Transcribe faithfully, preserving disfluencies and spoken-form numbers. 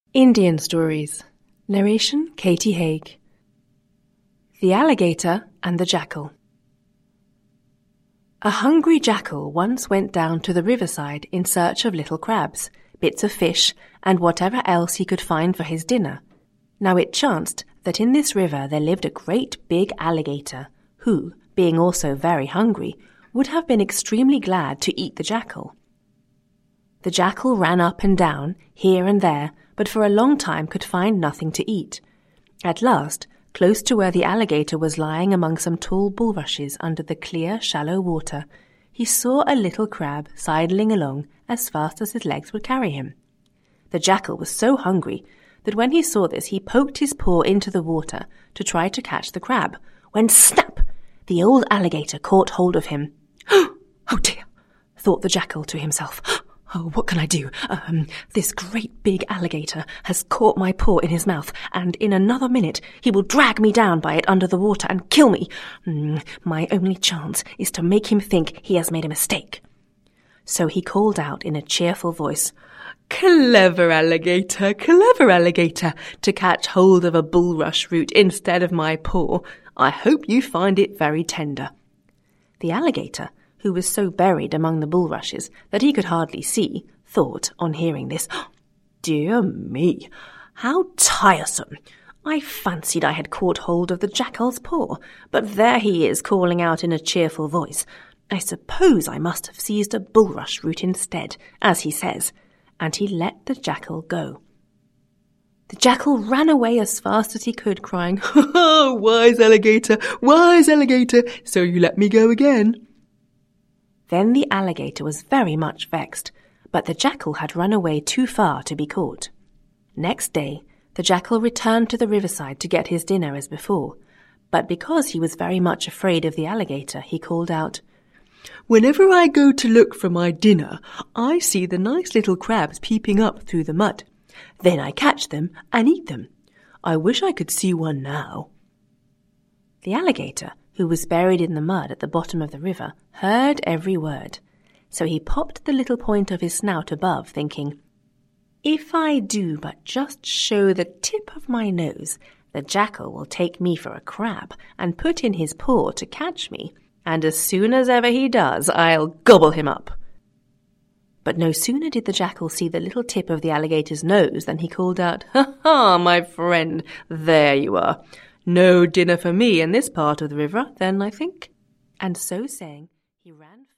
Indian Stories. Narration Katie Haig. The Alligator and the Jackal. A hungry jackal once went down to the riverside in search of little crabs, bits of fish, and whatever else he could find for his dinner. Now it chanced that in this river there lived a great big alligator, who, being also very hungry, would have been extremely glad to eat the jackal. The jackal ran up and down, here and there, but for a long time could find nothing to eat. At last, close to where the alligator was lying among some tall bulrushes under the clear, shallow water, he saw a little crab sidling along as fast as his legs would carry him. The jackal was so hungry that when he saw this he poked his paw into the water to try to catch the crab, when snap! The old alligator caught hold of him. "Oh dear," thought the jackal to himself. "Oh, what can I do? Um, this great big alligator has caught my paw in his mouth, and in another minute he will drag me down by it under the water and kill me. Mm, my only chance is to make him think he has made a mistake." So he called out in a cheerful voice, "Clever alligator, clever alligator, to catch hold of a bulrush root instead of my paw. I hope you find it very tender." The alligator, who was so buried among the bulrushes that he could hardly see, thought, on hearing this, "Dear me, how tiresome! I fancied I had caught hold of the jackal's paw, but there he is calling out in a cheerful voice. I suppose I must have seized a bulrush root instead, as he says," and he let the jackal go. The jackal ran away as fast as he could, crying, "Ha ha, wise alligator, wise alligator, so you let me go again." Then the alligator was very much vexed, but the jackal had run away too far to be caught. Next day, the jackal returned to the riverside to get his dinner as before, but because he was very much afraid of the alligator, he called out, "Whenever I go to look for my dinner, I see the nice little crabs peeping up through the mud. Then I catch them and eat them. I wish I could see one now." The alligator, who was buried in the mud at the bottom of the river, heard every word. So he popped the little point of his snout above, thinking, "If I do but just show the tip of my nose, the jackal will take me for a crab and put in his paw to catch me, and as soon as ever he does, I'll gobble him up." But no sooner did the jackal see the little tip of the alligator's nose than he called out, "Ha ha, my friend, there you are. No dinner for me in this part of the river, then, I think." And so saying, he ran